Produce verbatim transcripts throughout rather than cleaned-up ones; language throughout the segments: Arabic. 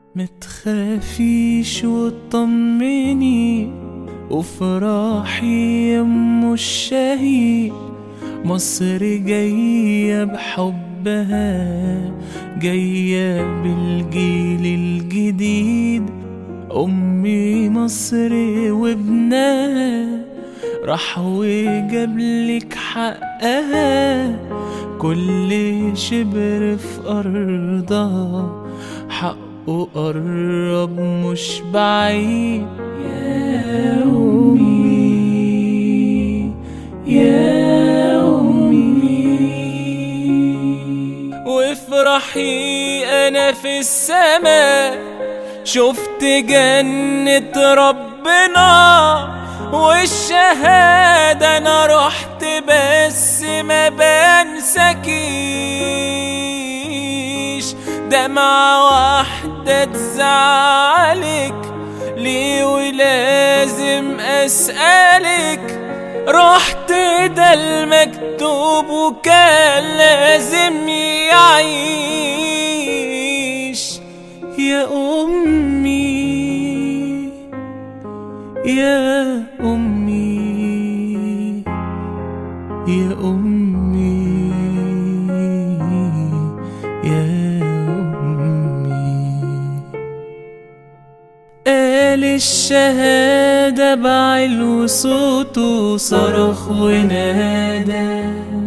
متخافيش وطمني وفرحي يا ام الشهيد، مصر جاية بحبها، جاية بالجيل الجديد. أمي مصر وابنها راح وجابلك حقها، كل شبر في أرضها حقه قرب مش بعيد. يا أمي يا أمي وافرحي أنا في السماء شفت جنة ربنا، والشهادة أنا رحت بس ما بنسكيش. دمعة واحدة تزعلك ليه ولازم أسألك، رحت ده المكتوب وكان لازم يعيش. يا أمي يا أمي يا أمي يا أمي. قال الشهادة بعلو صوته صرخ ونادى،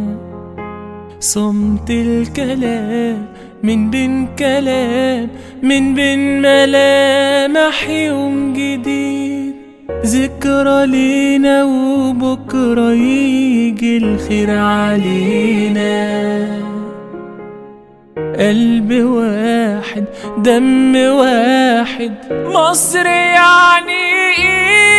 صمت الكلام من بين كلام من بين ملامح يوم جديد. ذكرى لينا وبكرة يجي الخير علينا، قلب واحد دم واحد، مصر يعني إيه؟